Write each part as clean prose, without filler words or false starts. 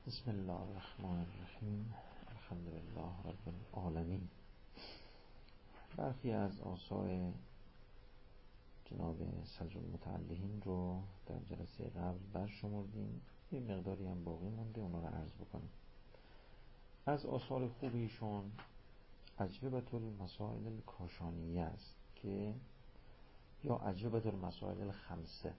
بسم الله الرحمن الرحیم. الحمد لله رب العالمین. برخی از آثار جناب صدر المتعلقین رو در جلسه قبل برشمردیم، یه مقداری هم باقی مونده، اونا رو عرض بکنیم. از آثار خوبیشون اجوبة المسائل الکاشانیه است که یا اجوبة المسائل الخمسه.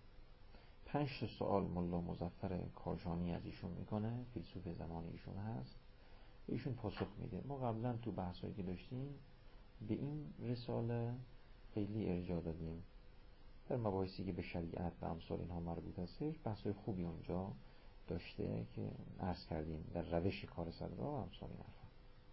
5 سوال ملا مظفر کاشانی از ایشون میکنه، فیلسوف زمان ایشون هست، ایشون پاسخ میده. ما قبلا تو بحثایی که داشتیم به این رساله خیلی ارجاع دادیم، در مباحثی که به شریعت و امثال اینها مربوط هستش بحثای خوبی اونجا داشته که عرض کردیم در روش کار صدرا و امثال این حرفا.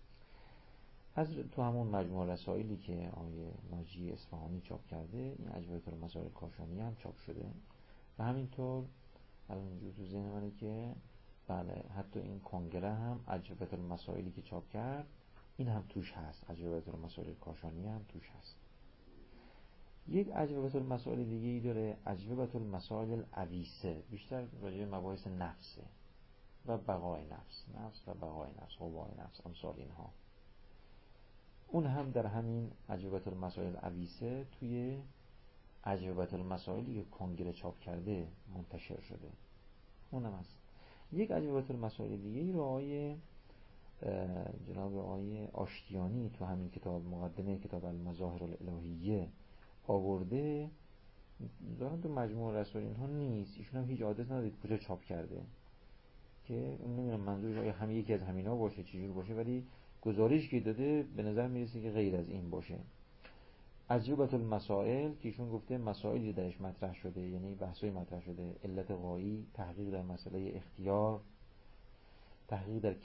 از تو همون مجموعه رسائلی که آقای ناجی اصفهانی چاپ کرده، این اجوبة المسائل کاشانی هم چاپ شده و همینطور الان اینجور تو ذهن منه که بله حتی این کنگره هم اجوبة المسائلی که چاپ کرد این هم توش هست، اجوبة المسائل کاشانی هم توش هست. یک اجوبة المسائل دیگه ای داره، اجوبة المسائل العویسه، بیشتر راجع به مباحث نفسه و بقای نفس و بقای نفس، قوای نفس، امثال اینها. اون هم در همین اجوبة المسائل العویسه توی اجوبة المسائلی که کنگره چاپ کرده منتشر شده، اونم هست. یک اجوبة المسائل دیگه ای رو آقای جناب آقای آشتیانی تو همین کتاب مقدمه کتاب المظاهر الالهیه آورده، دارن تو مجموع رسائل اینها نیست، ایشون هم هیچ عادت ندارید کجا چاپ کرده که نمیدونم منظورش آیا هم یکی از همینا باشه چجور باشه، ولی گزارش که داده به نظر میرسه که غیر از این باشه. اجوبة المسائل که ایشون گفته مسائلی درش مطرح شده، یعنی بحثای مطرح شده، علت غایی، تحقیق در مسئله اختیار، تحقیق در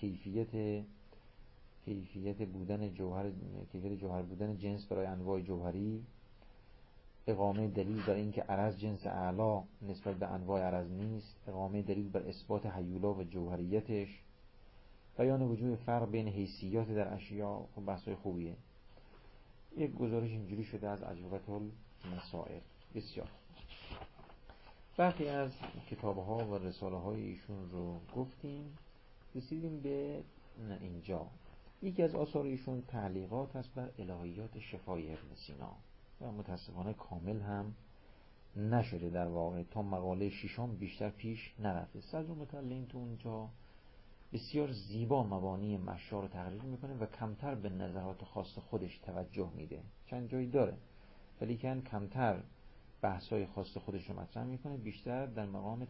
کیفیت بودن جوهر، کیفیت جوهر بودن جنس برای انواع جوهری، اقامه دلیل بر اینکه عرض جنس اعلا نسبت به انواع عرض نیست، اقامه دلیل بر اثبات هیولا و جوهریتش، بیان وجود فرق بین حیثیات در اشیاء. خب بحثای خوبیه. یک گزارش اینجوری شده از اجوبة المسائل. بسیار برخی از کتاب‌ها و رساله‌های ایشون رو گفتیم، رسیدیم به اینجا. یکی از آثار ایشون تعلیقات هست بر الهیات شفای ابن سینا و متاسفانه کامل هم نشده، در واقع تا مقاله 6 بیشتر پیش نرفته. صدر المتعلقین تو اونجا بسیار زیبا مبانی مشا رو تقریر میکنه و کمتر به نظرات خاص خودش توجه میده. چند جایی داره ولی کمتر بحثای خاص خودش رو مطرح میکنه، بیشتر در مقام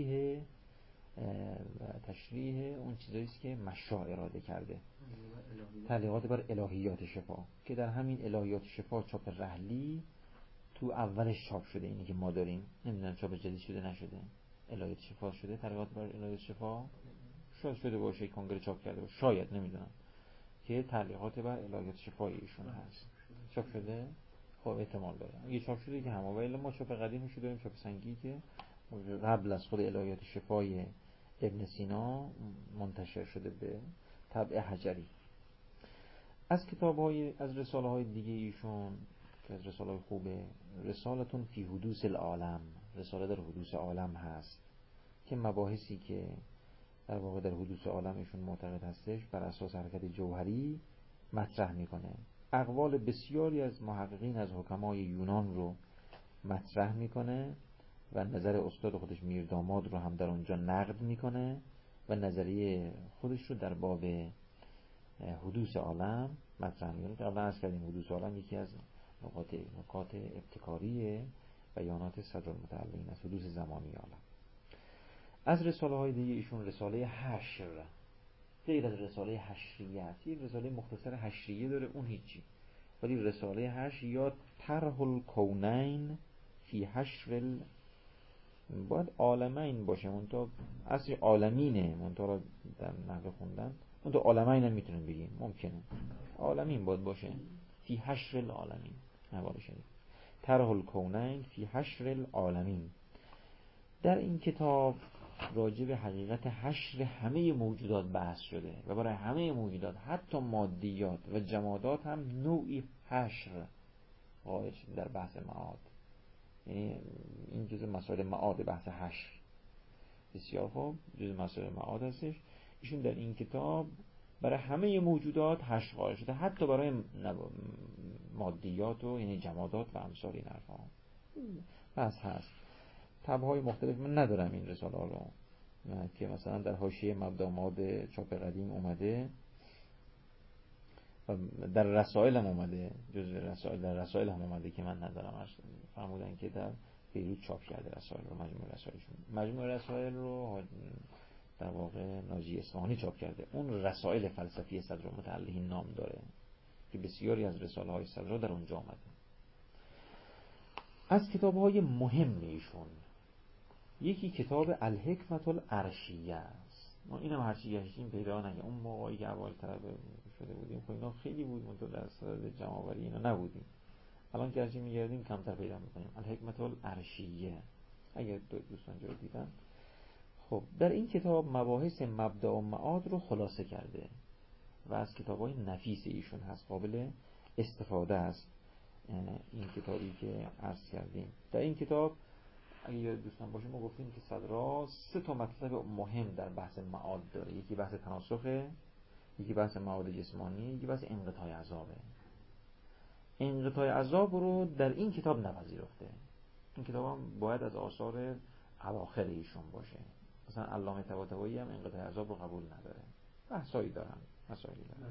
تشریح اون چیزایی است که مشا اراده کرده. تعلیقات بر الهیات شفا که در همین الهیات شفا چاپ رحلی تو اولش چاپ شده، اینی که ما داریم. نمیدونم چاپ جدید شده نشده، الهیات شفا شده، تعلیقات بر الهیات شفا شاید شده باشه، کنگره چاپ کرده باشه، شاید، نمیدونم، که تعلیقات بر الهیات شفای ایشون هست. چاپ شده؟ خب احتمال داره اگه چاپ شده که همه، ولی ما چاپ قدیمش رو داریم، چاپ سنگی که قبل از خود الهیات شفای ابن سینا منتشر شده به طبع حجری. از کتاب‌های، از رساله‌های دیگه ایشون که از رساله‌های خوبه، رسالتون فی حدوث العالم، رساله در حدوث عالم هست که مباحثی که در واقع در حدوث عالم ایشون معتقد هستش بر اساس حرکت جوهری مطرح میکنه. اقوال بسیاری از محققین از حکمای یونان رو مطرح میکنه و نظر استاد خودش میرداماد رو هم در اونجا نقد میکنه و نظریه خودش رو در باب حدوث عالم مطرح میکنه. قبلا عرض کردیم حدوث عالم یکی از نکات ابتکاری بیانات صدر المتعلقین است، حدوث زمانی عالم. از رساله های دیگه ایشون رساله حشر، غیر از رساله حشریه است، یک رساله مختصر حشریه داره، اون هیچی، ولی رساله حشر یا طرح الکونین فی حشر باید عالمین باشه، منتها اصلی عالمینه، منتها در نحوه خوندن منتها عالمین هم میتونیم بگیم، ممکنه عالمین باید باشه، فی حشر العالمین نوال شدید، طرح الکونین فی حشر العالمین. در این کتاب راجع به حقیقت حشر همه موجودات بحث شده و برای همه موجودات حتی مادیات و جمادات هم نوعی حشر قائل شده در بحث معاد. یعنی این جزء مسائل معاد، بحث حشر بسیار خوب، جز مسائل معاد هستش. ایشون در این کتاب برای همه موجودات حشر قائل شده، حتی برای مادیات و یعنی جمادات و امثال این حرفا. پس هست طبع‌های مختلف. من ندارم این رساله رو که مثلا در حاشیه مبدا ماد چاپ قدیم اومده، در رسائل هم اومده، جزء رسائل، در رسائل هم اومده که من ندارم. فرمودن که در بیروت چاپ کرده رسائل رو، مجموع رسائلشون. مجموع رسائل رو در واقع ناجی اصفهانی چاپ کرده. اون رسائل فلسفی صدرالمتعلهین نام داره که بسیاری از رساله های صدر در اونجا آمده. از کتاب های مهم ایشون یکی کتاب الحکمة العرشیه است. ما اینم هرچی گشتیم پیدا نگه. اون موقعی که اول طلبه شده بودیم خب اینا خیلی بود، منتها در صدد جمع‌آوری اینا نبودیم. الان که هرچی میگردیم کمتر پیدا میکنیم. الحکمة العرشیه اگر دوستان جای دیدن. خب در این کتاب مباحث مبدا و معاد رو خلاصه کرده و از کتاب‌های نفیس ایشون هست، قابل استفاده است. این کتابی که عرض کردیم، در این کتاب اگه یاد دوستان باشه ما گفتیم که صدرا 3 مطلب مهم در بحث معاد داره. یکی بحث تناسخه، یکی بحث معاد جسمانی، یکی بحث انقطاع عذابه. انقطاع عذاب رو در این کتاب نپذیرفته. این کتاب هم باید از آثار اواخر ایشون باشه. مثلا علامه طباطبایی هم انقطاع عذاب رو قبول نداره. بحثایی دارن، مسائلی دارن.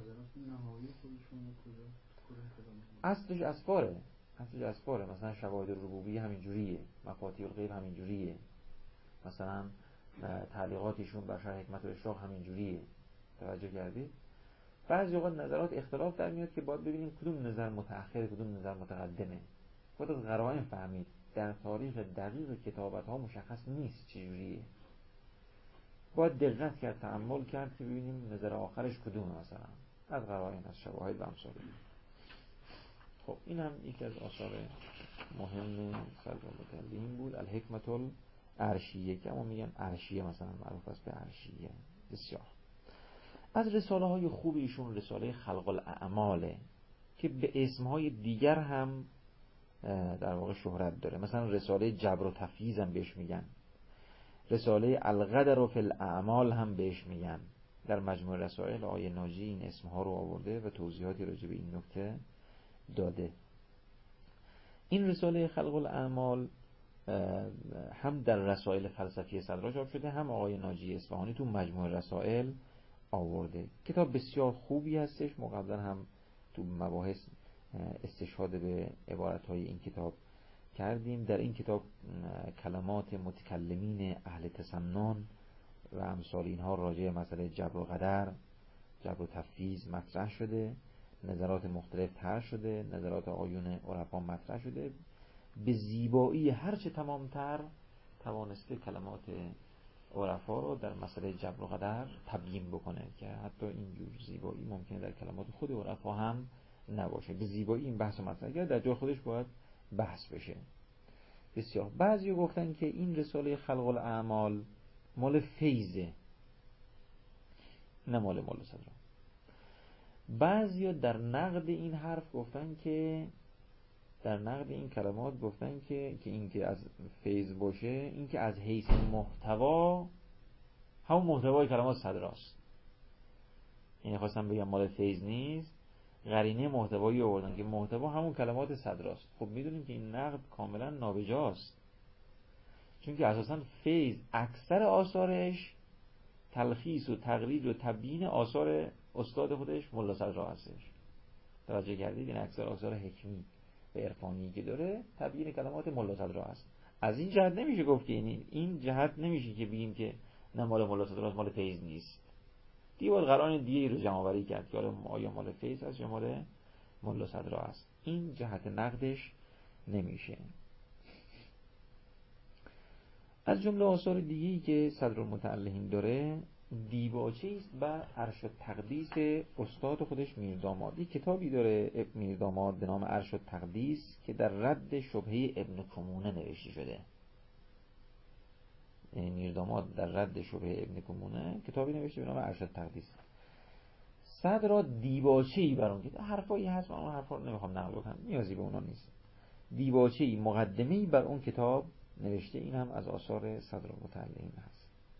اصلش اسفاره. مثلا شواهد الربوبیه همین جوریه، مفاتیح الغیب همین جوریه، مثلا تعلیقاتشون بر شرح حکمت الاشراق همین جوریه. توجه کردید؟ بعضی اوقات نظرات اختلاف در میاد که باید ببینیم کدوم نظر متأخر کدوم نظر متقدمه. باید از قرائن فهمید. در تاریخ دقیق کتابت ها مشخص نیست چجوریه. باید دقت کرد، تأمل کرد که ببینیم نظر آخرش کدومه، مثلا از قرائن، از شواهد و امثال. خب این هم یکی از آثار مهم صدرالمتعلهین بود، الحکمة العرشیه، که همون میگن عرشیه، مثلا معروف است به عرشیه. بسیار از رساله های خوب ایشون رساله خلق الاعماله که به اسمهای دیگر هم در واقع شهرت داره. مثلا رساله جبر و تفییض هم بهش میگن، رساله القدر فی الاعمال هم بهش میگن. در مجموع رسائل آقای ناجی این اسمها رو آورده و توضیحاتی راجع به این نکته داده. این رساله خلق الاعمال هم در رسائل فلسفی صدرا چاپ شده، هم آقای ناجی اصفهانی تو مجموع رسائل آورده. کتاب بسیار خوبی هستش. ما قبلا هم تو مباحث استشهاد به عبارت‌های این کتاب کردیم. در این کتاب کلمات متکلمین اهل تسنن و امثال اینها راجع به مسئله جبر و قدر، جبر و تفویض مطرح شده، نظرات مختلف طرح شده، نظرات آیون عرفا مطرح شده. به زیبایی هرچه تمامتر توانسته کلمات عرفا رو در مسئله جبر و قدر تبیین بکنه که حتی اینجور زیبایی ممکنه در کلمات خود عرفا هم نباشه. به زیبایی این بحث مطرح کرد، در جای خودش باید بحث بشه. بسیار بعضی گفتن که این رساله خلق الاعمال مال فیضه، نه مال صدرا. بعضی در نقد این حرف گفتن که در نقد این کلمات گفتن که این که از فیض باشه، این که از حیث محتوا همون محتوای کلمات صدراست. یعنی خواستم بگم مال فیض نیست، قرینه محتوایی آوردن که محتوا همون کلمات صدراست. خب میدونیم که این نقد کاملا نابجاست، چون که اساسا فیض اکثر آثارش تلخیص و تقریر و تبیین آثار استاد خودش ملا صدرا هستش. توجه کردید؟ این اکثر آثار حکمی و عرفانی که داره تبیین کلمات ملا صدرا هست. از این جهت نمیشه گفت که این جهت نمیشه که بگیم که نه مال ملا صدرا مال فیض نیست. دیوار قرآن دیگه رو جمع آوری کرد که آیا مال فیض هست یا مال ملا صدرا است. این جهت نقدش نمیشه. از جمله آثار دیگه‌ای که صدرالمتعلهین داره دیباچه است بر عرش التقدیس استاد خودش میرداماد. یک کتابی داره میرداماد به نام عرش التقدیس که در رد شبهه ابن کمونه نوشته شده. میرداماد در رد شبهه ابن کمونه کتابی نوشته به نام عرش التقدیس. صدرا دیباچه‌ای بر اون کتاب، حرفایی هست من اون حرفا رو نمیخوام نقل کنم، نیازی به اونا نیست. دیباچه‌ای، مقدمه‌ای بر اون کتاب نوشته. این هم از آثار صدرالمتعلهین هست.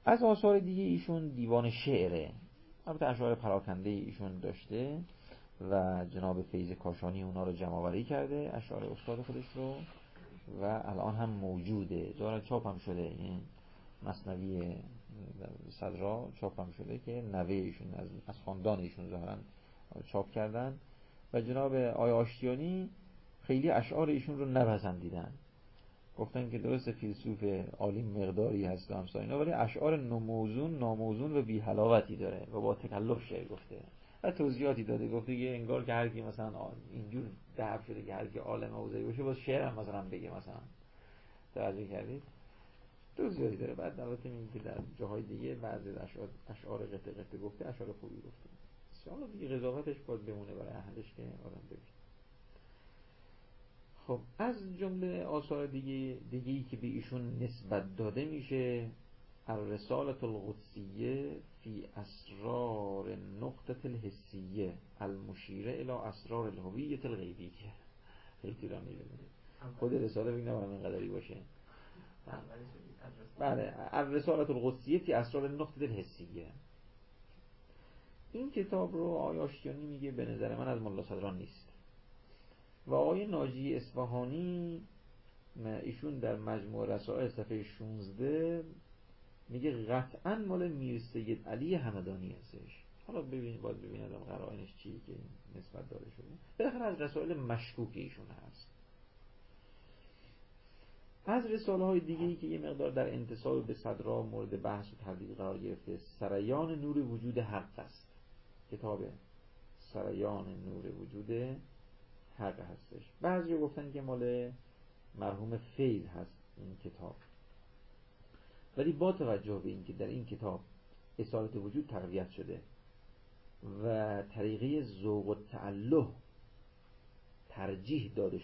از آثار دیگه ایشون دیوان شعره، البته اشعار پراکنده ایشون داشته و جناب فیض کاشانی اونا رو جمع آوری کرده، اشعار استاد خودش رو، و الان هم موجوده، ظاهرا چاپ هم شده. این مثنوی صدرا چاپ هم شده که نوه ایشون از خاندان ایشون ظاهرا چاپ کردن و جناب آقای آشتیانی خیلی اشعار ایشون رو نپسندیدن، گفتن که درست فیلسوف عالی مقداری هست و همسا اینا، ولی اشعار ناموزون و بی حلاوتی داره و با تکلف شعر گفته و توضیحاتی داده، گفته که انگار که هر کی مثلا اینجور دعو شده که هر کی عالم حوزه‌ای باشه باز شعر هم مثلا بگه، مثلا توجه کردید؟ توضیحاتی داره. بعد البته میگه در جاهای دیگه بعضی اشعار قطعه گفته، اشعار خوبی گفته. حالا دیگه قضاوتش باید بمونه برای اهلش که آدم ببینه. خب از جمله آثار دیگه‌ای که به ایشون نسبت داده میشه الرسالة القدسیه فی اسرار النقطة الحسیه المشیره الی اسرار الهویة الغیبیه. خیلی طولانی ببینید، خود رساله بگیم نباید اینقدری باشه. بله، الرسالة القدسیه فی اسرار النقطة الحسیه. این کتاب رو آقای آشتیانی میگه به نظر من از ملا صدران نیست و آقای ناجی اصفهانی ایشون در مجموع رسائل صفحه 16 میگه قطعا مال میر سید علی همدانی هستش. حالا باید ببینید قرائنش چیه که نسبت داده شده. بالاخره از رسائل مشکوک ایشون هست. از رساله های دیگه‌ای که یه مقدار در انتساب به صدرا مورد بحث و تردید قرار گرفته، سریان نور وجود حق است. کتاب سریان نور وجود حق هستش. بعضی گفتن که مال مرحوم فیض هست این کتاب، ولی با توجه به اینکه در این کتاب اصالت وجود تقویت شده و طریقه ذوق و تعله ترجیح داده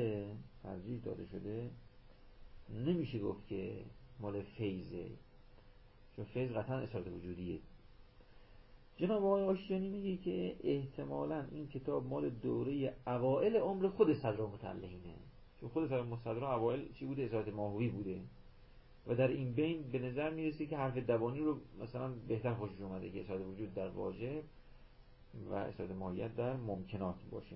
شده نمیشه گفت که مال فیضه، چون فیض قطعا اصالت وجودیه. جناب آقای آشتیانی میگه که احتمالاً این کتاب مال دوره اوائل عمر خود صدرا متعلقینه، چون خود صدرا اوائل چی بوده؟ اصالت ماهوی بوده و در این بین به نظر میرسه که حرف دوانی رو مثلا بهتر خوشش اومده که اصالت وجود در واجب و اصالت ماهیت در ممکنات باشه.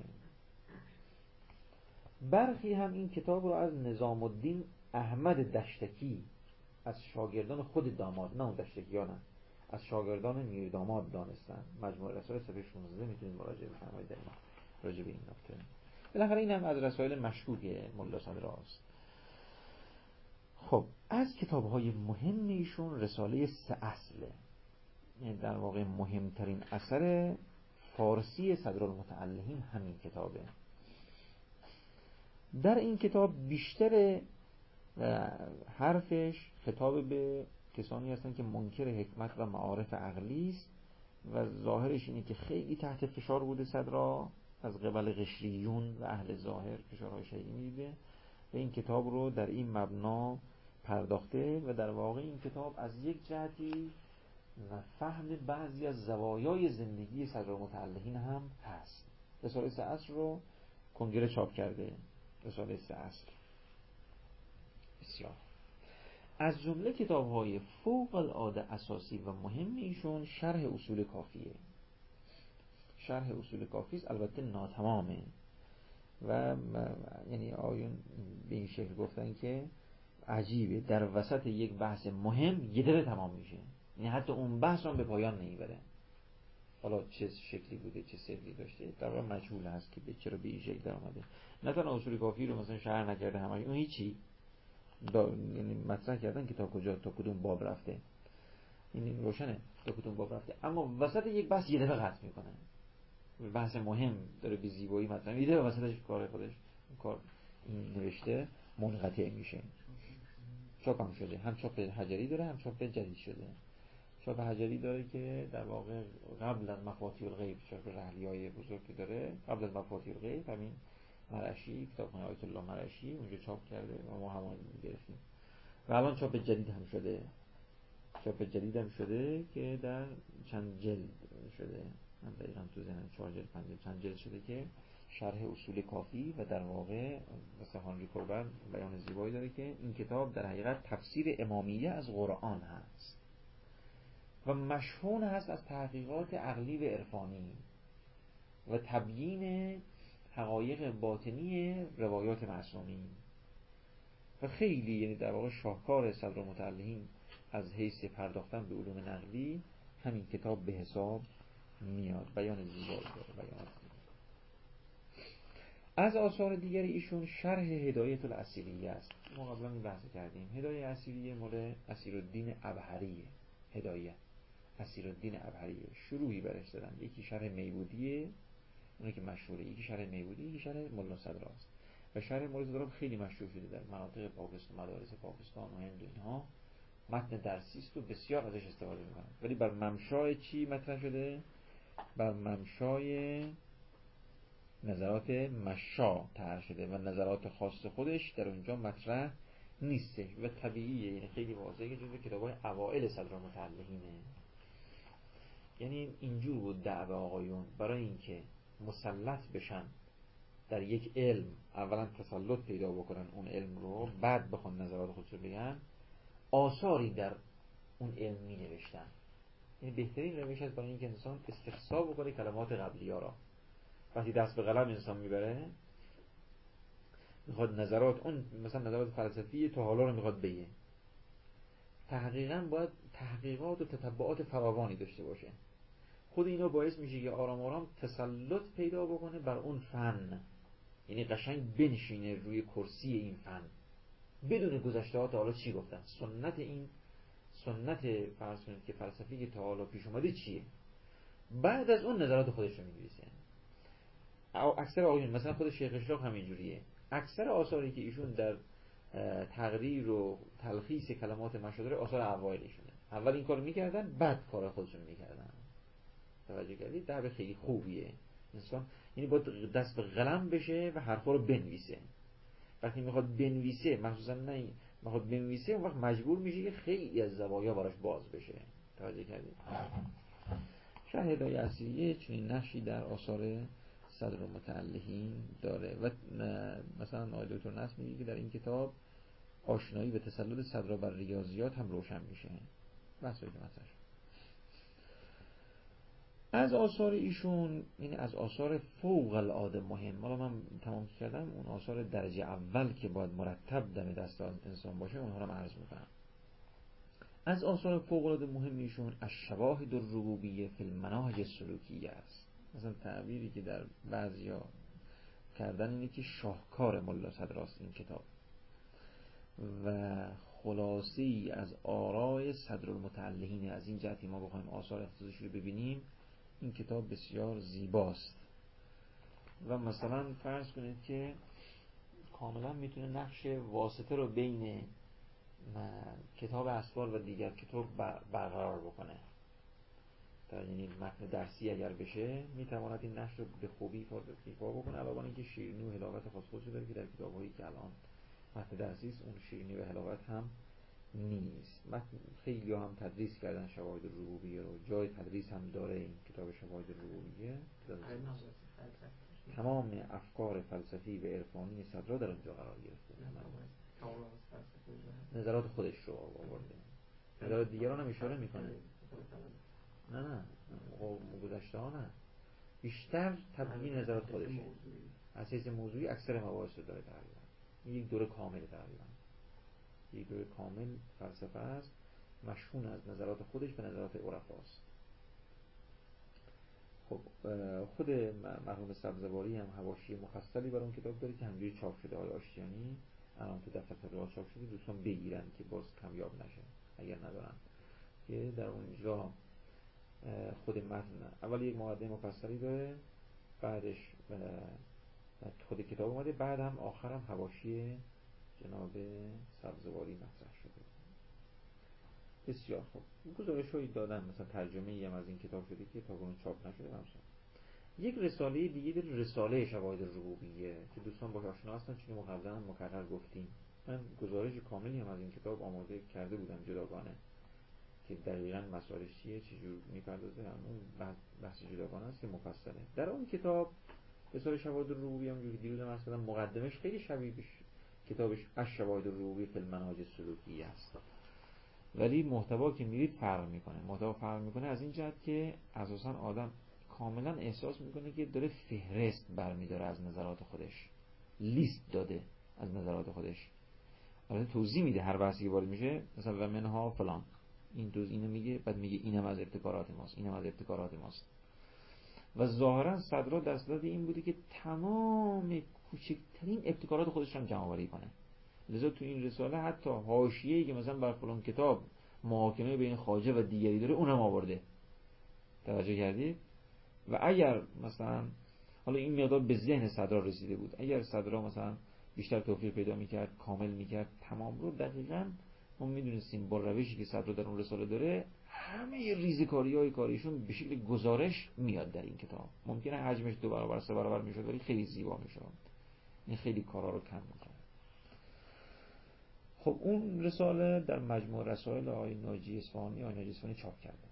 برخی هم این کتاب رو از نظام الدین احمد دشتکی از شاگردان خود داماد، نه اون دشتکی ها، نه، از شاگردان میر داماد دانستن. مجموع رسائل صفحه 16 میتونید مراجعه بفرمایید در ما راجع به این نکته. بالاخره این هم از رسائل مشکوک ملا صدراست. خب از کتاب‌های مهم ایشون رساله 3 اصله، یعنی در واقع مهمترین اثر فارسی صدرالمتعلقین همین کتابه. در این کتاب بیشتر حرفش خطاب به کسانی هستند که منکر حکمت و معارف عقلی است و ظاهرش اینه که خیلی تحت فشار بوده صدرا از قبل قشریون و اهل ظاهر، فشارهای شدیدی میده و این کتاب رو در این مبنا پرداخته و در واقع این کتاب از یک جهتی و فهم بعضی از زوایای زندگی صدرالمتعلقین هم هست. رساله 3 اصل رو کنگره چاپ کرده. رساله 3 اصل بسیار از جمله کتاب‌های فوق العاده اساسی و مهم ایشون شرح اصول کافیه. شرح اصول کافی است، البته ناتمامه و یعنی آیون به این شکل گفتن که عجیبه در وسط یک بحث مهم یه دفعه تمام میشه، یعنی حتی اون بحث هم به پایان نمیبره. حالا چه شکلی بوده، چه سری داشته، در واقع مجهول هست که چرا به این شکل در اومده. نه تنها اصول کافی رو مثلا شرح نکرده همش، اون هیچی یعنی مطرح کردن که تا کجا تا کدوم باب رفته، این روشنه تا کدوم باب رفته، اما وسط یک بحث یه دفعه قطع میکنه. بحث مهم داره به زیبایی مطرح میده و وسطش کار خودش کار این نوشته منقطع میشه. چاپ هم شده، هم چاپ حجری داره هم چاپ جدید شده. چاپ حجری داره که در واقع قبل از مفاتیح الغیب، چاپ رحلیای بزرگی داره قبل از مفاتیح الغیب، همین مرعشی، کتابخانه آیت الله مرعشی اونجا چاپ کرده و ما هم گرفتیم و الان چاپ جدید هم شده. چاپ جدید هم شده که در چند جلد شده، من دقیقا تو ذهنم 4 جلد 5 جلد چند جلد شده که شرح اصول کافی و در واقع مثل هانری کوربن بیان زیبایی داره که این کتاب در حقیقت تفسیر امامیه از قرآن هست. و مشحون هست از تحقیقات عقلی و عرفانی و تبیین حقایق باطنی روایات معصومین و خیلی، یعنی در واقع شاهکار صدرالمتعلقین از حیث پرداختن به علوم نقلی همین کتاب به حساب میاد. بیان زیبایی داره، بیان زیبایی. از آثار دیگر ایشون شرح هدایت الاسیریه است. ما قبلا این بحث کردیم. هدایت اسیریه مال اسیرالدین ابهریه. هدایت اسیرالدین ابهریه شروعی برش دادن. یکی شرح میبودیه، اونه که مشهوره، یکی شرح میبودی، یکی شرح ملا صدراست. و شرح ملا صدرا خیلی مشهور شده در مناطق پاکستان، مدارس پاکستان و هند و اینها. متن درسی است و بسیار ازش استفاده میکنن. ولی بر ممشای چی مطرح شده؟ بر ممشای نظرات مشا طرح شده و نظرات خاص خودش در اونجا مطرح نیستش و طبیعیه. یعنی خیلی واضحه که جزو کتاب‌های اوائل صدرالمتعلقینه. یعنی اینجور بود دعوه آقایون برای اینکه مسلط بشن در یک علم، اولا تسلط پیدا بکنن اون علم رو، بعد بخوان نظرات خودشو بگن، آثاری در اون علم می نوشتن. یعنی بهترین روش است برای اینکه انسان استقصا بکنه کلمات قبلی‌ها را. وقتی دست به قلم انسان میبره، میخواد نظرات اون مثلا نظرات فلسفی تا حالا رو میخواد بگه، تحقیقاً باید تحقیقات و تتبعات فراوانی داشته باشه. خود اینا باعث میشه که آرام آرام تسلط پیدا بکنه بر اون فن. یعنی قشنگ بنشینه روی کرسی این فن بدون گذشته‌ها حالا چی گفتن، سنت فرض کنید که فلسفی که تا حالا پیش اومده چیه، بعد از اون نظرات خودش رو می‌نویسه. اکثر آقایون مثلا خود شیخ اشراق همینجوریه. اکثر آثاری که ایشون در تقریر و تلخیص کلمات مشاهیر آثار اوایلشونه. اول این کارو میکردن، بعد کار خودشون میکردن. توجه کردید؟ دعوه خیلی خوبیه. انسان یعنی باید دست به قلم بشه و حرفا رو بنویسه. وقتی میخواد بنویسه، مخصوصا نه میخواد بنویسه، اون وقت مجبور میشه که خیلی از زوایا براش باز بشه. توجه کردید؟ شرح هدایت اسیریه چنین نقشی در آثار صدرالمتعلقین داره و مثلا آقای دکتر نصر میگه که در این کتاب آشنایی به تسلط صدرا بر ریاضیات هم روشن میشه. بحثی که مطرح شد. از آثار ایشون، یعنی از آثار فوق العاده مهم، حالا من تمام کردم اون آثار درجه اول که باید مرتب دم دست انسان باشه اونها رو عرض میکنم. از آثار فوق العاده مهم ایشون الشواهد الربوبیه فی المناهج السلوکیه است. مثلا تعبیری که در بعضیا کردن اینه که شاهکار ملا صدراست این کتاب و خلاصه‌ای از آراء صدرالمتعلقین. از این جهتی ما بخوایم آثار اختصاصش رو ببینیم، این کتاب بسیار زیباست و مثلا فرض کنید که کاملا میتونه نقش واسطه رو بین کتاب اسرار و دیگر کتاب برقرار بکنه. یعنی متن درسی اگر بشه میتواند این نقش رو به خوبی ایفا بکنه، علاوه بر اینکه شیرینی و حلاوت خاص خودش داره که در کتاب‌هایی که الان متن درسی است اون شیرینی و حلاوت هم نیست. خیلی هم تدریس کردن شواهد ربوبیه رو، جای تدریس هم داره این کتاب شواهد ربوبیه. تمام افکار فلسفی و عرفانی صدرا در اونجا قرار گرفته. نظرات خودش رو آورده، نظرات دیگران هم اشاره میکنه. نه گذشته ها نه، بیشتر تبیین نظرات خودشه. اساس موضوعی اکثر مباحث رو داره تقریبا. یک دوره کامل تقریبا، یک دوره کامل فلسفه است، مشحون از نظرات خودش به نظرات عرفاست. خب خود مرحوم سبزواری هم حواشی مفصلی برای اون کتاب داره که همجوری چاپ شده. آقای آشتیانی الان تو دفتر طباعت چاپ شده، دوستان بگیرن که باز کمیاب نشه اگر ندارن، که در اونجا خود متن اول یک مقدمه مفصلی داره، بعدش خود کتاب اومده، بعد هم آخر هم حواشی جناب سبزواری مطرح شده. بسیار خوب. گزارش‌هایی دادن، مثلا ترجمه‌ای هم از این کتاب شده که تا کنون چاپ نشده. همچنین یک رساله دیگه در رساله شواهد ربوبیه که دوستان باهاش آشنا هستن، چون ما قبلا مکرر گفتیم. من گزارش کاملی هم از این کتاب آماده کرده بودم جداگانه که دقیقاً مسائلش چیه، چجور میپردازه، اون بحث جداگانه است که مفصله. در اون کتاب رساله شواهد ربوبیه هم که دیروز هم عرض کردم مقدمش خیلی شبیه به کتابش الشواهد الربوبیه فی المناهج السلوکیه است. ولی محتوا که میرید فرق میکنه. محتوا فرق میکنه از این جهت که اساسا آدم کاملا احساس میکنه که داره فهرست برمیداره از نظرات خودش، لیست داده از نظرات خودش. البته توضیح میده هر بحثی که وارد میشه، مثلا و منها فلان، این اینو میگه، بعد میگه اینم از ابتکارات ماست، اینم از ابتکارات ماست. و ظاهرا صدرا دست داده این بوده که تمام کوچکترین ابتکارات خودش هم جمع آوری کنه. لذا تو این رساله حتی حاشیه‌ای که مثلا بر فلان کتاب محاکمه بین خواجه و دیگری داره اونم آورده. توجه کردید؟ و اگر مثلا حالا این مقدار به ذهن صدرا رسیده بود، اگر صدرا مثلا بیشتر توفیق پیدا میکرد، کامل میکرد تمام رو، دقیقاً ما میدونستیم با روشی که صدرا در اون رساله داره همه ریزکاری‌های کاریشون به شکل گزارش میاد در این کتاب. ممکنه حجمش 2 برابر 3 برابر میشد ولی خیلی زیبا میشد. این خیلی کارا رو کم میکنه. خب اون رساله در مجموع رسائل آقای ناجی اصفهانی چاپ کرده.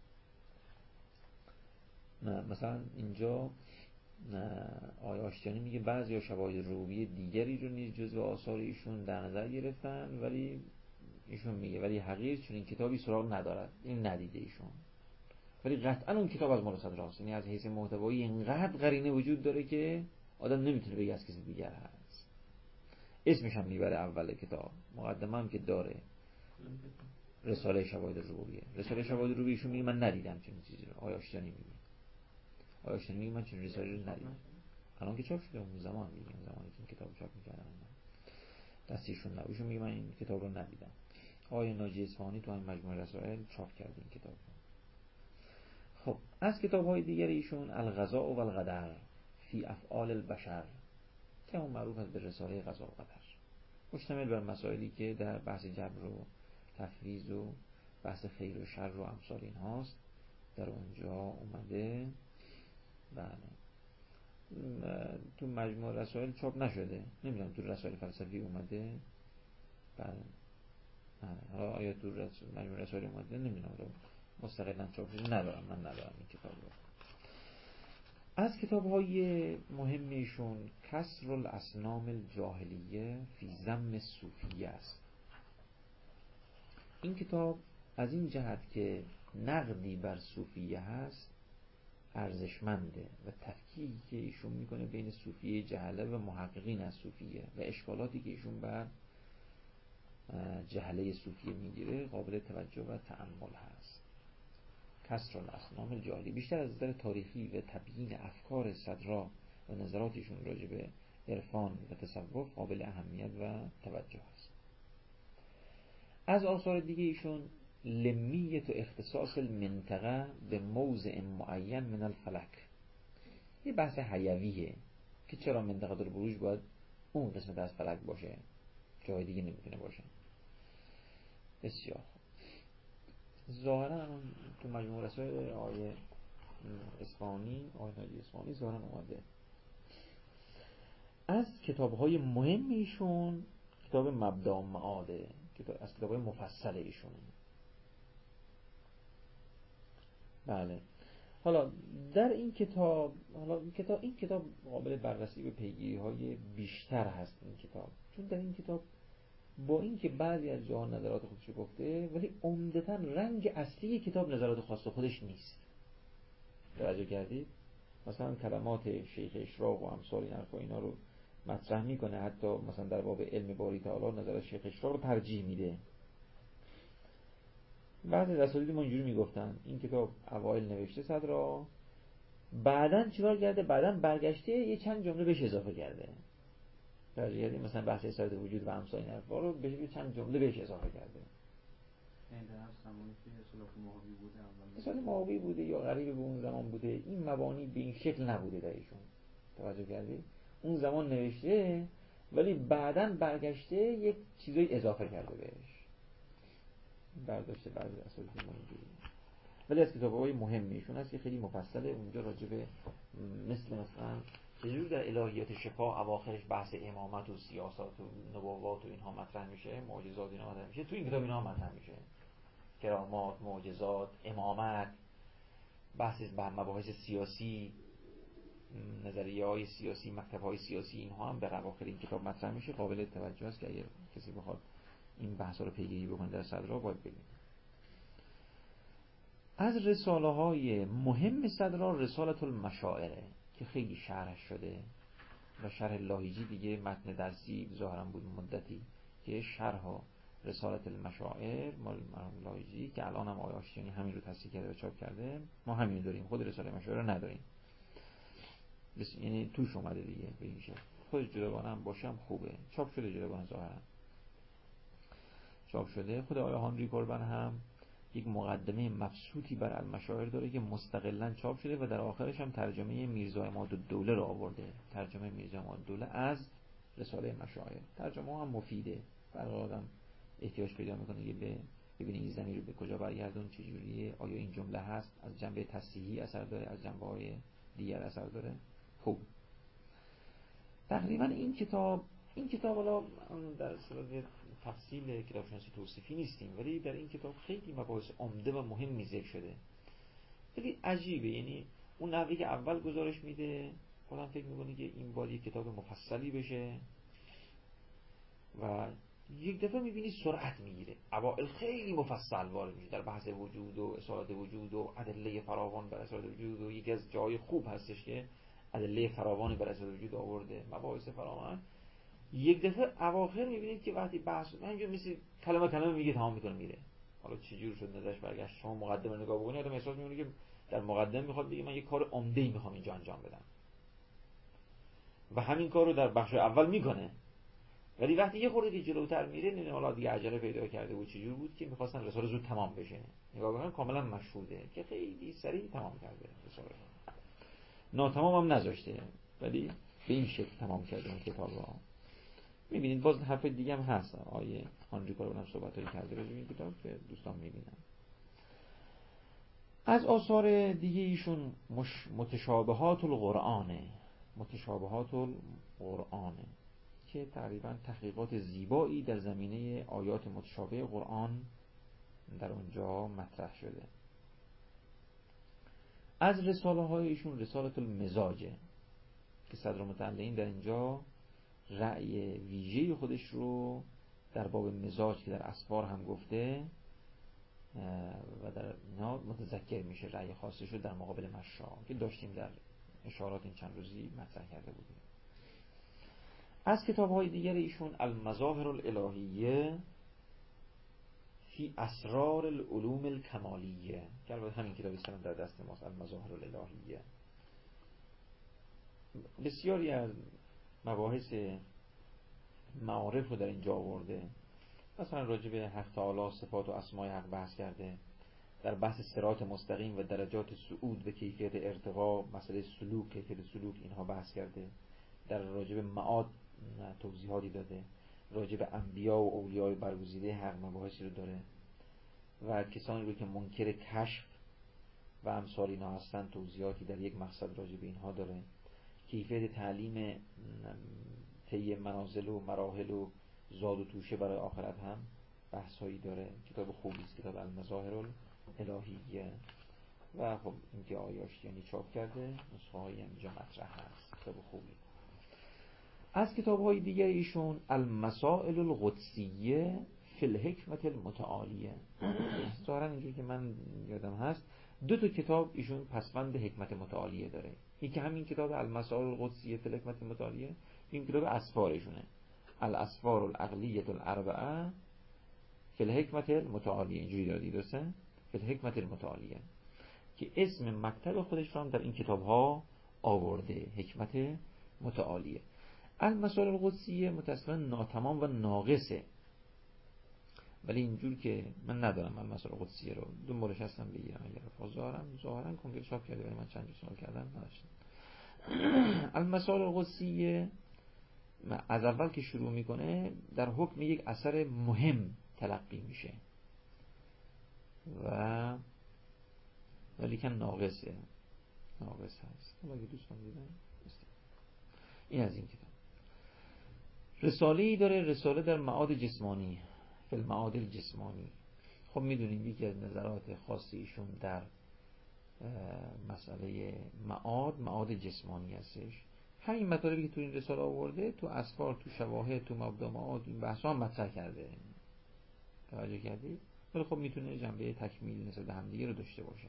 مثلا اینجا آقای آشتیانی میگه بعضی شواهد روبی دیگری رو نیز جزو آثار ایشون در نظر گرفتن، ولی ایشون میگه ولی حقیر چون این کتابی سراغ ندارد، این ندیده ایشون. ولی قطعا اون کتاب از مال صدراست، یعنی از حیث محتوایی اینقدر قرینه وجود داره که آدم نمیتونه بگه از کسی دیگر هست. اسمش هم میبره اول کتاب، مقدمه هم که داره، رساله شواهد روبیه. رساله شواهد روبیه ایشون میگه من ندیدم چنین چیزی رو. آقای آشتیانی میگه من چنین رساله رو ندیدم. الان که چاپ شده، اون زمان میگه، اون زمانی که این کتاب چاپ می‌کردن دستیشون نبود. ایشون میگه من این کتاب رو ندیدم. آقای ناجی اصفهانی تو این مجموعه رسائل چاپ کرده این کتاب رو. خب از کتاب‌های دیگر ایشون القضاء و القدر فی افعال البشر که اون معروف است به رساله قضا و قدر، مشتمل بر مسائلی که در بحث جبر و تفویض و بحث خیر و شر و امثال این هاست در اونجا اومده. بله تو مجموع رسائل چاپ نشده، نمیدونم تو رسائل فلسفی اومده. بله حالا آیا تو مجموع رسائل اومده نمیدونم، مستقلا چاپ شده ندارم، من ندارم این کتاب رو. از کتاب‌های مهمیشون کسر الاصنام الجاهلیه فی ذم صوفیه است. این کتاب از این جهت که نقدی بر صوفیه هست ارزشمنده و تفکیکی که ایشون میکنه بین صوفیه جهله و محققین از صوفیه و اشکالاتی که ایشون بر جهله صوفیه میگیره قابل توجه و تأمل هست. کسر الاصنام الجاهلیه بیشتر از نظر تاریخی و تبیین افکار صدرا و نظراتشون راجع به عرفان و تصوف قابل اهمیت و توجه است. از آثار دیگه ایشون لمیت و اختصاص المنطقه به موضع معین من الفلک، یه بحث حیویه که چرا منطقه البروج باید اون قسمت از فلک باشه، جای دیگه نمیتونه باشه. بسیار ظاهرا تو مجموع رسائل آقای اصفهانی، آقای ناجی اصفهانی ظاهرا اومده. از کتاب‌های مهم ایشون کتاب مبدأ و معاده، از کتاب‌های مفصل ایشون. بله حالا در این کتاب، این کتاب قابل بررسی به پیگیری‌های بیشتر هست این کتاب، چون در این کتاب با اینکه بعضی از جاها نظرات خودش گفته ولی عمدتاً رنگ اصلی کتاب نظرات خاص خودش نیست. توجه کردید؟ مثلا کلمات شیخ اشراق و امثال این حرفا اینا رو مطرح میکنه، حتی مثلا در باب علم باری تعالی نظرات شیخ اشراق رو ترجیح میده. بعضی از اساتید ما اینجوری میگفتن این کتاب اوایل نوشته صدرا، بعداً چیکار کرده؟ بعداً برگشته یه چند جمله بهش اضافه کرده. توجه مثلا بحث اثبات وجود و امثال این حرفا رو به چند جمله بهش اضافه کرده. این در زمانی که اصطلاح ماهوی بوده، اصطلاح ماهوی بوده یا قریب به اون زمان بوده، این مبانی به این شکل نبوده در ایشون. توجه کردی؟ اون زمان نوشته ولی بعداً برگشته یک چیزایی اضافه کرده بهش. برداشته بعضی اساتید ما اینجوری. ولی از کتاب‌های مهمیشون هست که خیلی مفصله، اونجا راجع به مثلا چجور در الهیات شفا اواخرش بحث امامت و سیاست و نبوات و اینها مطرح میشه، معجزات اینا مطرح میشه، تو این کتاب اینا مطرح میشه، کرامات، معجزات، امامت، بحث مباحث سیاسی، نظریه‌های سیاسی، مکتب‌های سیاسی، اینها هم در اواخر این کتاب مطرح میشه. قابل توجه است که اگر کسی بخواد این بحثا رو پیگیری بکنید در صدرا باید ببینید. از رساله های مهم صدرا رسالة المشاعره که خیلی شرح شده و شرح لاهیجی دیگه متن درسی ظاهرا بود مدتی که شرح رسالة المشاعر مال مرحوم لاهیجی که الان هم آقای آشتیانی همین رو تصحیح کرده و چاپ کرده، ما همین داریم، خود رساله مشاعر رو نداریم، یعنی توش اومده دیگه به این شکل. خود جداگانه هم باشه هم خوبه، چاپ شده جداگانه ظاهرا چاپ شده. خود آقای هانری کوربن هم یک مقدمه مبسوطی بر المشاعر داره که مستقلاً چاپ شده و در آخرش هم ترجمه میرزا عمادالدوله رو آورده، ترجمه میرزا عمادالدوله از رساله مشاعر. ترجمه هم مفیده، برای آدم احتیاج پیدا میکنه که ببینه این زمین رو به کجا برگردون، چجوریه، آیا این جمله هست، از جنبه تصحیحی اثر داره، از جنبه‌های دیگر اثر داره. خوب تقریبا این کتاب حالا در صورت تفصیل کتابشناسی توصیفی نیستیم، ولی در این کتاب خیلی مباحث عمده و مهمی ذکر شده. خیلی عجیبه، یعنی اون نحوی که اول گزارش میده خودم فکر میکنه که این باید یک کتاب مفصلی بشه و یک دفعه میبینی سرعت میگیره، اوائل خیلی مفصل وارد میشه در بحث وجود و اصالت وجود و ادله فراوان بر اصالت وجود، و یکی از جای خوب هستش که ادله فراوان بر اصالت وجود آورده، مباحث فراوان. یک دفعه اواخر میبینید که وقتی بحث اینجا مثل کلمه میگه تمام میکنه میره. حالا چجور شد نظرش برگشت، شما مقدمه نگاه بکنید آدم احساس میکنه که در مقدمه میخواد بگه من یه کار عمده‌ای میخوام اینجا انجام بدم و همین کار رو در بخش اول میکنه، ولی وقتی یه خورده که جلوتر میره نه حالا دیگه عجله پیدا کرده بود چجور بود که میخواستن رساله زود تمام بشه. نگاه بکنید کاملا مشهوده که خیلی سریع تمام کرده رساله، ناتمام هم نذاشته ولی به این شکل تمام کرده اون کتاب رو. میبینید باز حرف دیگه هم هست، آیه هانری کوربن هم صحبتایی کرده راجع به این کتاب که دوستان میبینن. از آثار دیگه ایشون متشابهات القرآنه، متشابهات القرآنه که تقریبا تحقیقات زیبایی در زمینه آیات متشابه قرآن در اونجا مطرح شده. از رساله های ایشون رسالة المزاجه که صدرالمتعلقین در اینجا رأی ویژه خودش رو در باب مزاج که در اسفار هم گفته و در اینا متذکر میشه، رأی خاصش رو در مقابل مشا که داشتیم در اشارات این چند روزی مطرح کرده بودیم. از کتاب های دیگر ایشون المظاهر الالهیه فی اسرار العلوم الکمالیه که البته همین کتابی است در دست ماست، المظاهر الالهیه. بسیاری از مباحث معارف رو در اینجا آورده، مثلا راجع به حق تعالی صفات و اسمای حق بحث کرده، در بحث صراط مستقیم و درجات صعود و کیفیت ارتقا، مسئله سلوک، کیفیت سلوک، اینها بحث کرده. در راجع به معاد توضیحاتی داده، راجع به انبیا و اولیاء برگزیده حق مباحثی رو داره و کسانی رو که منکر کشف و امثال اینا هستن توضیحاتی در یک مقصد راجع به اینها داره. کیفیت تعلیم طی منازل و مراحل و زاد و توشه برای آخرت هم بحثایی داره. کتاب خوبی است، کتاب المظاهر الالهیه. و خب این که آقای آشتیانی چاپ کرده، نسخه هایی هم اینجا مطرح هست، کتاب خوبی. از کتاب های دیگر ایشون المسائل القدسیه فی الحکمت المتعالیه، ظاهرا اینجور که من یادم هست 2 کتاب ایشون پسوند حکمت متعالیه داره. یکی همین کتاب المسائل القدسیه فی الحکمت المتعالیه، این کتاب اسفارشونه، الاسفار العقلیه الاربعه فی الحکمت المتعالیه، اینجوری دادی درسته؟ فی الحکمت المتعالیه که اسم مکتب خودش رو هم در این کتاب ها آورده، حکمت متعالیه. المسائل القدسیه متأسفانه ناتمام و ناقصه، ولی اینجور که من ندارم المسائل القدسیه رو دنبالش هستم بگیرم، اگر ظاهرا کنگره چاپ کرده ولی من چند سال کردم نداشتم. المسائل القدسیه از اول که شروع میکنه در حکم یک اثر مهم تلقی میشه و ولیکن ناقص هست. اگه دوستان دیدن این از این کتاب. رساله‌ای داره، رساله در معاد جسمانی، فی المعاد الجسمانی. خب میدونیم یکی از نظرات خاصی ایشون در مسئله معاد جسمانی هستش. همین مطالبی که تو این رساله آورده تو اسفار، تو شواهد، تو مبدا معاد، این بحثا هم مطرح کرده. توجه کردید؟ ولی خب میتونه جنبه تکمیل نسبت به همدیگه رو داشته باشه.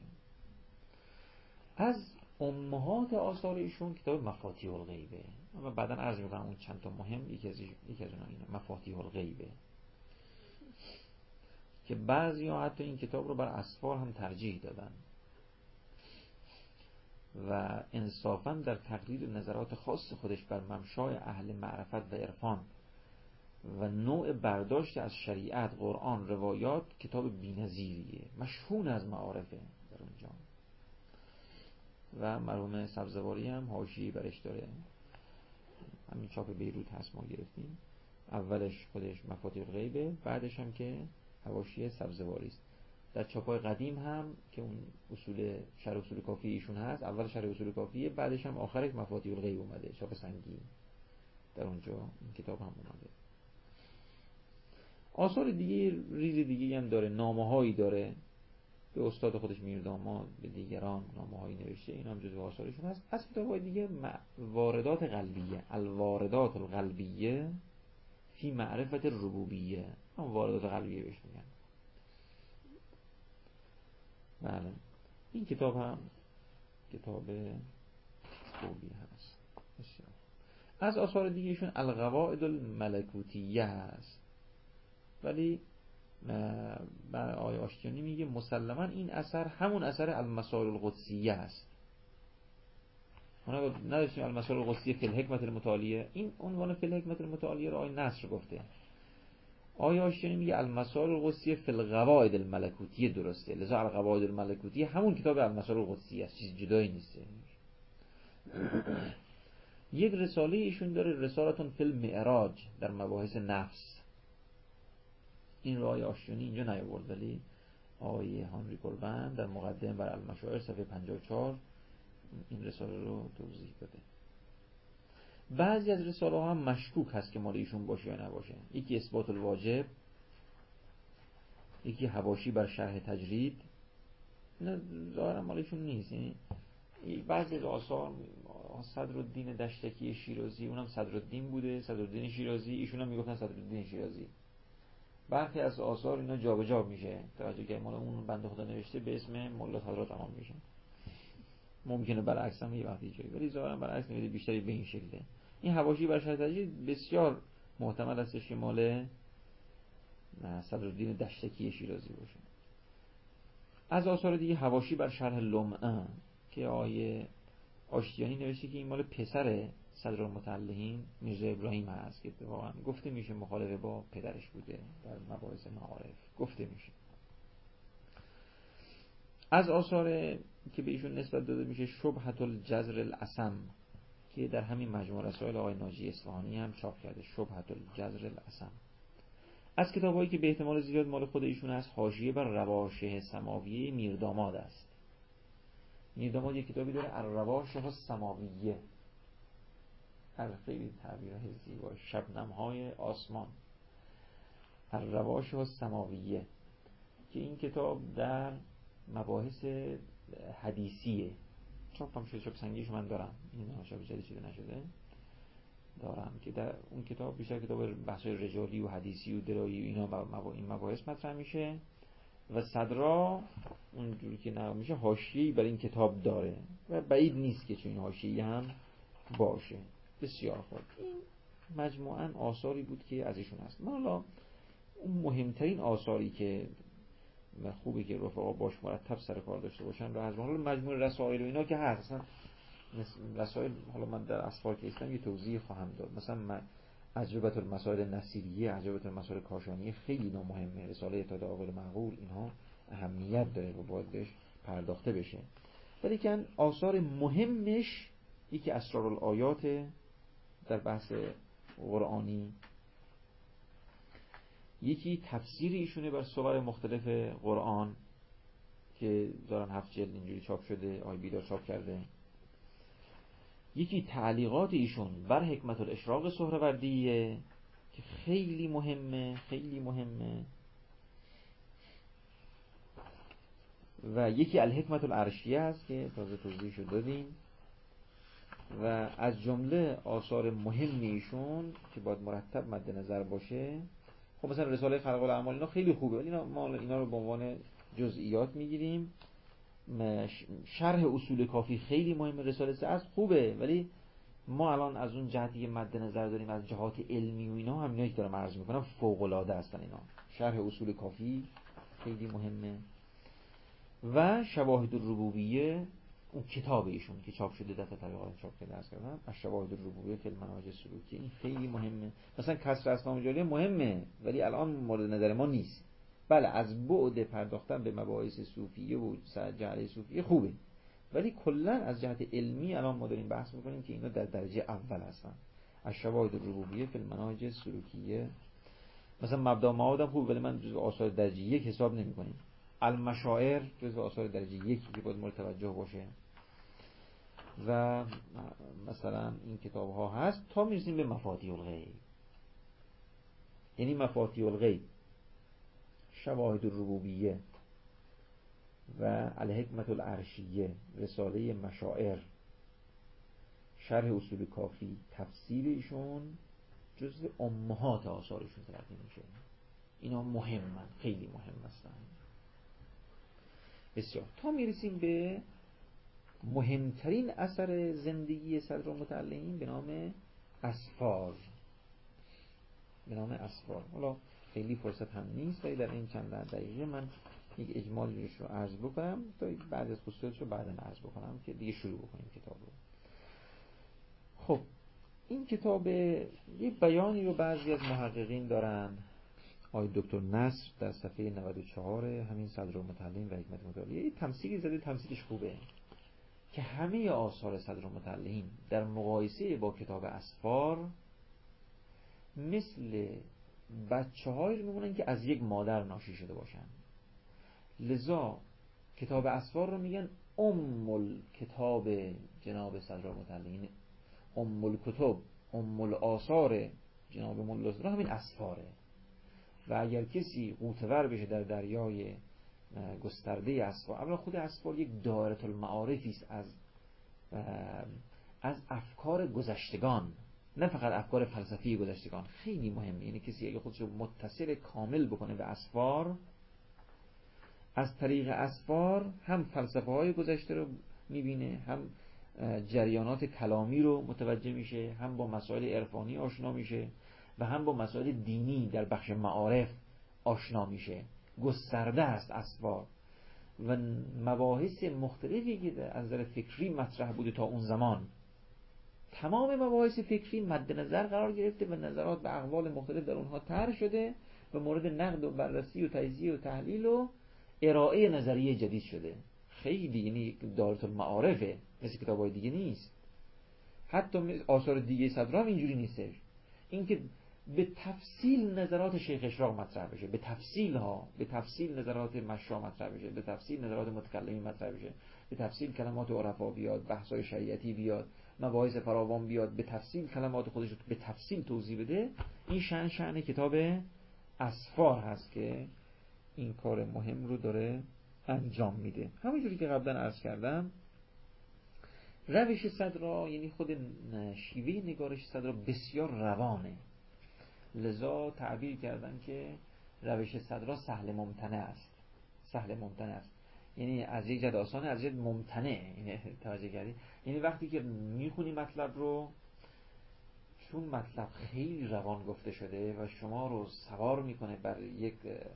از امهات آثار ایشون کتاب مفاتیح الغیبه. اما بعداً عرض می‌کنم اون چند تا مهم، یکی از اونها اینه، مفاتیح الغیبه، که بعضی‌ها حتی این کتاب رو بر اسفار هم ترجیح دادن و انصافاً در تقریر نظرات خاص خودش بر ممشای اهل معرفت و عرفان و نوع برداشت از شریعت، قرآن، روایات، کتاب بی‌نظیریه، مشهون از معارفه در اونجا. و مرحوم سبزواری هم حاشیه‌ای برش داره، همین چاپ بیروت هست، ما گرفتیم. اولش خودش مفاتیح الغیبه، بعدش هم که حواشی سبزواری است. در چاپای قدیم هم که اون شرح اصول کافی ایشون هست، اول شرح اصول کافیه، بعدش هم آخرش مفاتیح الغیب اومده، چاپ سنگی، در اونجا این کتاب هم اومده. آثار دیگه ریز دیگه هم داره، نامه‌هایی داره به استاد خودش میرداماد، به دیگران نامه‌هایی نوشته، این هم جزو آثارشون هست. از کتاب‌های دیگه واردات قلبیه، الواردات القلبیه فی معرفت الربوبیه، هم واردات قلبیه بهش میگن. بله، این کتاب هم کتاب خوبی هست. بسیار. از آثار دیگهشون القواعد الملکوتیه هست، ولی آقای آشتیانی میگه مسلما این اثر همون اثر المسائل القدسیه است. ما نداشتیم المسائل القدسیه فی الحکمت المتعالیه، این عنوان فی الحکمت المتعالیه رو آقای نصر گفته. آقای آشتیانی میگه المسائل القدسیه فی القواعد الملکوتیه درسته، لذا القواعد الملکوتیه همون کتاب المسائل القدسیه است، چیز جدایی نیست. یک رساله ایشون داره، رسالتون فی المعراج، در مباحث نفس. این رو آقای آشتیانی اینجا نیاورد، ولی آقای هانری کولبن در مقدمه بر المشاعر صفحه 54 این رساله رو توضیح داده. بعضی از رساله ها هم مشکوک هست که مال ایشون باشه یا نباشه. یکی اثبات الواجب، یکی حواشی بر شرح تجرید، اینا ظاهرا مال ایشون نیست. یعنی بعضی از آثار صدرالدین دشتکی شیرازی، اونم صدرالدین بوده، صدرالدین شیرازی، ایشون هم میگفتن صدرالدین شیرازی. برخی از آثار اینا جابجا میشه، توجه که مال اون بنده خدا نوشته به اسم مولا حضرت تمام میشه. ممکنه برعکس هم یه وقتی جایی، ولی ظاهرا برعکس نمیده، بیشتری به این شکله. این حواشی بر شرح تجرید بسیار محتمل استش که مال صدرالدین دشتکی شیرازی باشه. از آثار دیگه حواشی بر شرح لمعه که آیه آشتیانی نوشته که این مال پسر صدرالمتعلقین میرزا ابراهیم هست، که واقعا گفته میشه مخالفه با پدرش بوده در مباحث معارف، گفته میشه. از آثار که به ایشون نسبت داده میشه شبهة الجزر العصم، که در همین مجموع رسائل آقای ناجی اصفهانی هم چاپ کرده، شبهة الجزر العصم. از کتابایی که به احتمال زیاد مال خود ایشون هست، حاشیه بر رواشه سماویه میرداماد است. میرداماد یک کتابی داره الرواشه السماویه، خیلی تعبیر زیبا، شبنم‌های آسمان، الرواشه السماویه، که این کتاب در مباحث حدیثیه. چاپ هم شده، چاپ سنگیش من دارم، این چاپ جدید شده نشده دارم، که در اون کتاب بیشتر کتاب بحث‌های رجالی و حدیثی و درایی و اینا این مباحث مطرح میشه و صدرا اونجوری که نقل میشه حاشیه‌ای برای این کتاب داره و بعید نیست که چون حاشیه‌ای هم باشه. بسیار خوب، این مجموعاً آثاری بود که از ایشون هست. حالا اون مهمترین آثاری که و خوبه که رفقا باش مرتب سر کار داشته باشن و از حالا مجموع رسائل و اینا که هست، اصلا رسائل حالا من در اسفار که استم یه توضیح خواهم داد. مثلا عجبت المسائل نصیریه، عجبت المسائل کاشانیه خیلی مهمه، رساله اعتاد عاقل معقول، اینها اهمیت داره و باید بهش پرداخته بشه. ولی که آثار مهمش یکی اسرارالآیات در بحث قرآنی، یکی تفسیر ایشونه بر صور مختلف قرآن که دارن 7 جلد اینجوری چاپ شده، آقای بیدار چاپ کرده، یکی تعلیقات ایشون بر حکمت الاشراق سهروردیه که خیلی مهمه، خیلی مهمه، و یکی الحکمت العرشیه است که تازه توضیحش رو دادیم. و از جمله آثار مهم ایشون که باید مرتب مد نظر باشه خب مثلا رساله خلق الاعمال اینا خیلی خوبه، ولی ما اینا رو به عنوان جزئیات میگیریم. شرح اصول کافی خیلی مهمه، رساله سعد خوبه، ولی ما الان از اون جهتی که مد نظر داریم از جهات علمی و اینا، همینایی که دارم عرض میکنم فوق العاده هستن اینا. شرح اصول کافی خیلی مهمه و شواهد الربوبیه، اون کتاب ایشون که چاپ شده دفعه طریقات چاپ کرده از کردم، از شواهد الربوبیه فی المناهج السلوکی، این خیلی مهمه. مثلا کسر اسماء جاریه مهمه ولی الان مورد نظر ما نیست. بله از بعد پرداختن به مباحث صوفیه و جهله صوفیه خوبه، ولی کلا از جهت علمی الان ما داریم بحث میکنیم که اینا در درجه اول هستن. از شواهد الربوبیه فی المناهج السلوکیه مثلا مبدا معادم خوب، ولی من جزء آثار درجه یک حساب نمی‌کنیم. المشاعر جزء آثار درجه یک که باید مورد توجه باشه و مثلا این کتاب ها هست تا میرسیم به مفاتیح الغیب. یعنی مفاتیح الغیب، شواهد الربوبیه و الحکمت العرشیه، رساله مشاعر، شرح اصول کافی، تفسیر ایشون جزء امهات آثارشون تلقی میشه. اینا مهمن، خیلی مهم هستن بسیار، تا میرسیم به مهمترین اثر زندگی صدرالمتعلقین به نام اسفار. حالا خیلی فرصت هم نیست ولی در این چند دقیقه من یک اجمالیش رو عرض بکنم تا بعد از خصوصیاتش رو بعداً عرض بکنم که دیگه شروع بکنیم کتاب رو. خب این کتاب یه بیانی رو بعضی از محققین دارن. آقای دکتر نصر در صفحه 94 همین صدرالمتعلقین و حکمت مطالعه یه تمثیلی زده، تمثیلش خوبه، که همه آثار صدرالمتعلقین در مقایسه با کتاب اسفار مثل بچه‌هایی رو میمونن که از یک مادر ناشی شده باشن. لذا کتاب اسفار رو میگن کتاب جناب صدرالمتعلقین، الکتب، آثار جناب مولا صدر همین اسفاره. و اگر کسی غوطه‌ور بشه در دریای گسترده اسفار، اولا خود اسفار یک دایره المعارفی است از افکار گذشتگان، نه فقط افکار فلسفی گذشتگان. خیلی مهمه، یعنی کسی اگه خودش رو متصل کامل بکنه به اسفار، از طریق اسفار هم فلسفه های گذشته رو میبینه، هم جریانات کلامی رو متوجه میشه، هم با مسائل عرفانی آشنا میشه و هم با مسائل دینی در بخش معارف آشنا میشه. گسترده است اسفار و مباحث مختلفی که از نظر فکری مطرح بوده تا اون زمان، تمام مباحث فکری مد نظر قرار گرفته و نظرات و اقوال مختلف در اونها طرح شده و مورد نقد و بررسی و تجزیه و تحلیل و ارائه نظریه جدید شده. خیلی یعنی دایره المعارفه، مثل کتاب‌های دیگه نیست. حتی آثار دیگه صدر هم اینجوری نیستش. اینکه به تفصیل نظرات شیخ اشراق مطرح بشه، به تفصیل نظرات مشا مطرح بشه، به تفصیل نظرات متکلمین مطرح بشه، به تفصیل کلمات عرفا بیاد، بحث‌های شریعتی بیاد، مباحث فراوان بیاد، به تفصیل کلمات خودش رو به تفصیل توضیح بده. این شأن کتاب اسفار هست که این کار مهم رو داره انجام میده. همونجوری که قبلا عرض کردم، روش صدرا یعنی خود شیوه نگارش صدرا بسیار روانه. لذا تعبیر کردن که روش صدرا سهل ممتنع است. یعنی از یک جد آسانه، از یک ممتنع. یعنی توجه کردی؟ یعنی وقتی که میخونی مطلب رو، چون مطلب خیلی روان گفته شده و شما رو سوار میکنه بر یک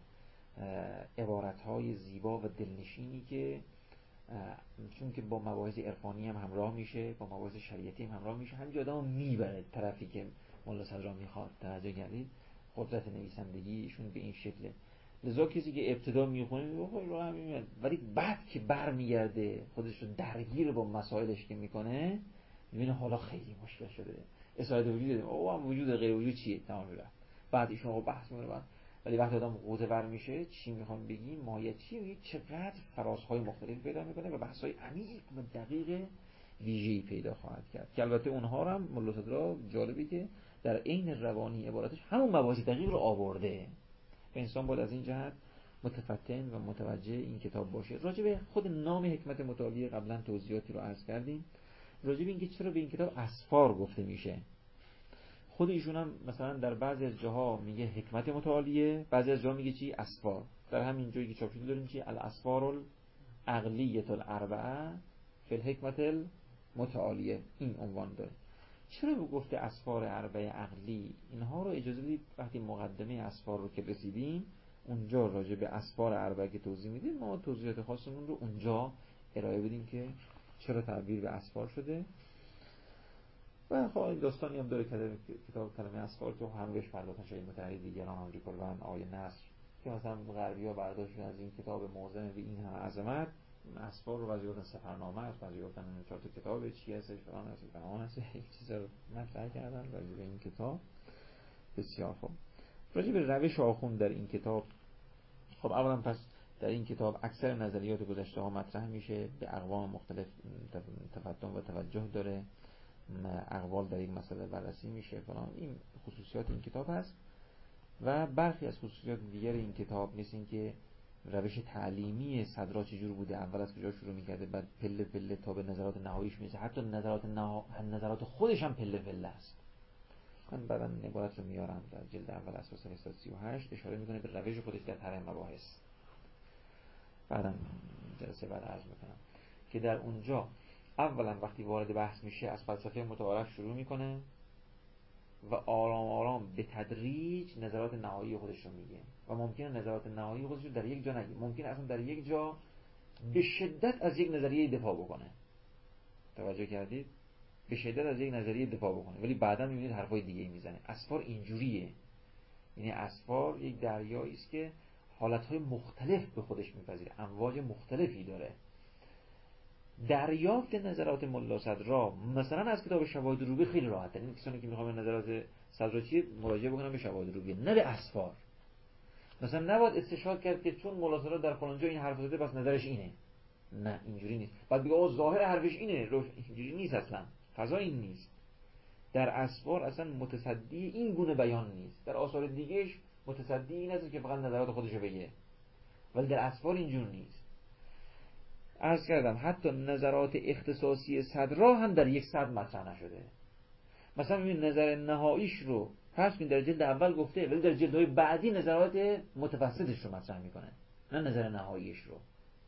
عبارتهای زیبا و دلنشینی که چون که با مباحث عرفانی هم همراه میشه، با مباحث شریعتی هم همراه میشه، همین آدمو میبره طرفی که مولا صدرا میخواد. توجه کردید؟ قدرت نویسندگیشون به این شکله. لذا کسی که ابتدا میخونه میگه، ولی بعد که برمیگرده خودش رو درگیر با مسائلش که میکنه، میبینه حالا خیلی مشکل شده. اصالت وجود او هم وجود غیر وجود چیه؟ تمام شده. بعد ایشون رو بحث میکنه. ولی وقتی آدم غوطه‌ور میشه، چی میخوام بگیم، ماهیت چی، میگه چقدر فرازهای مختلف پیدا میکنه و بحث‌های عمیق و دقیق ویژه‌ای پیدا خواهد کرد که البته اونها رو هم مولا صدرا جالبه که در عین روانی عبارتش همون مباحث دقیق رو آورده. و انسان باید از این جهت متفتن و متوجه این کتاب باشه. راجع به خود نام حکمت مطالعه قبلا توضیحاتی رو عرض کردیم. راجع به اینکه چرا به این کتاب اسفار گفته میشه. خود ایشون هم مثلا در بعضی از جاها میگه حکمت متعالیه، بعضی از جاها میگه چی؟ اسفار. در همین جایی که چاپ شده داریم چی؟ الاسفار العقلیه الاربعه فی الحکمت المتعالیه، این عنوان داره. چرا به گفته اسفار اربعه عقلی؟ اینها رو اجازه بدید وقتی مقدمه اسفار رو که رسیدیم اونجا راجع به اسفار اربعه که توضیح میدیم ما توضیحات خاصمون رو اونجا ارائه بدیم که چرا تعبیر به اسفار شده. و خب این داستانی هم داره کتاب کلمه اسفار که همه بهش پرداختن، شاید متحد دیگران همونجوری کلوان آیه نصر که مثلا غربی‌ها برداشتن از این کتاب موزن به این همه عظمت، اسفار رو بعضی گفتن سفرنامه است، بعضی گفتن 4 تا کتاب چی هستش فلان هست فلان هست، یک چیزا رو مطرح کردن راجع به این کتاب. بسیار خوب. راجع به روش آخوند در این کتاب، خب اولا پس در این کتاب اکثر نظریات گذشته ها مطرح میشه، به اقوام مختلف تفتن و توجه داره، اقوال در این مسئله بررسی میشه فلان. این خصوصیات این کتاب هست. و برخی از خصوصیات دیگر این کتاب مثل این که روش تعلیمی صدرا چجور بوده، اول از کجا شروع میکرده بعد پله پله تا به نظرات نهاییش میرسه، حتی نظرات خودش هم پله پله است. من بعدا عبارت رو میارم در جلد اول اساس 138 اشاره میکنه به روش خودش در طرح مباحث، بعدا جلسه بعد عرض میکنم که در اونجا اولا وقتی وارد بحث میشه از فلسفه متعارف شروع میکنه و آرام آرام به تدریج نظرات نهایی خودش رو میگه و ممکنه نظرات نهایی خودش رو در یک جا نگه، ممکنه اصلا در یک جا به شدت از یک نظریه دفاع بکنه. توجه کردید؟ به شدت از یک نظریه دفاع بکنه ولی بعدا میبینید حرفای دیگه میزنه. اسفار اینجوریه، یعنی اسفار یک دریایی است که حالتهای مختلف به خودش میپذیره، امواج مختلفی داره. دریافت نظرات ملا صدرا مثلا از کتاب شواهد روبی خیلی راحته. این کسانی که میخوام نظرات صدرا چیه مراجعه بکنم به شواهد روبی، نه به اسفار. مثلا نباید استشهاد کرد که چون ملا صدرا در فلان جا این حرف زده پس نظرش اینه، نه اینجوری نیست. بعد بگه آ ظاهر حرفش اینه، اینجوری نیست، اصلا فضا این نیست. در اسفار اصلا متصدی این گونه بیان نیست. در آثار دیگهش متصدی این است که فقط نظرات خودشو بگه، ولی در اسفار اینجور نیست. عرض کردم حتی نظرات اختصاصی صدرا هم در یک صد مطرح نشده. مثلا ببین نظر نهاییش رو فرض کن در جلد اول گفته ولی در جلدهای بعدی نظرات متوسطش رو مطرح میکنه، نه نظر نهاییش رو.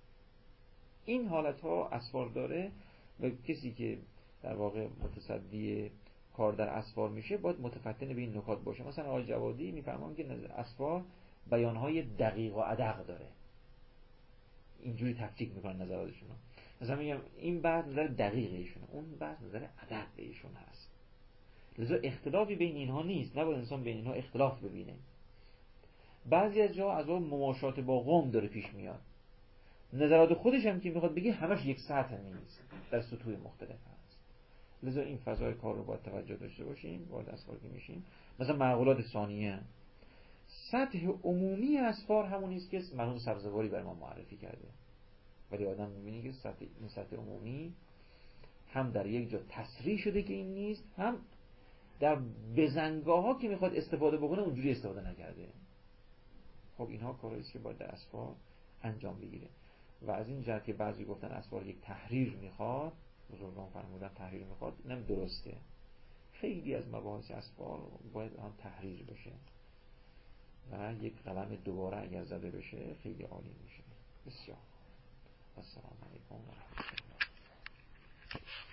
این حالت ها اسفار داره و کسی که در واقع متصدی کار در اسفار میشه باید متفتن به این نکات باشه. مثلا آقای جوادی میفهمم که اسفار بیانهای دقیق و ادق داره، اینجوری تفکیک میکنن نظراتشون. مثلا میگم این بحث نظر دقیق ایشونه، اون بحث نظر ادق ایشون هست. لذا اختلافی بین اینها نیست، نباید انسان بین اینها اختلاف ببینه. بعضی از جا از اون مماشات با قوم داره پیش میاد، نظرات خودش هم که میخواد بگه همش یک سطح نیست، در سطوح مختلف هست. لذا این فضای کار رو باید توجه داشته باشیم وارد اسفار که میشیم. مثلا معقولات ثانیه، سطح عمومی اسفار همون است که مرحوم سبزواری برای ما معرفی کرده، ولی آدم می‌بینه که این سطح عمومی هم در یک جا تصریح شده که این نیست، هم در بزنگاه‌ها که میخواد استفاده بکنه اونجوری استفاده نکرده. خب اینها کارهایی است که باید در اسفار انجام بگیره. و از این جهت که بعضی گفتن اسفار یک تحریر میخواد، بزرگان فرمودن تحریر میخواد، اینم درسته. خیلی از مباحث اسفار باید هم تحریر بشه و یک قلم دوباره اگر زده بشه خیلی عالی میشه. بسیار. السلام علیکم و رحمت الله.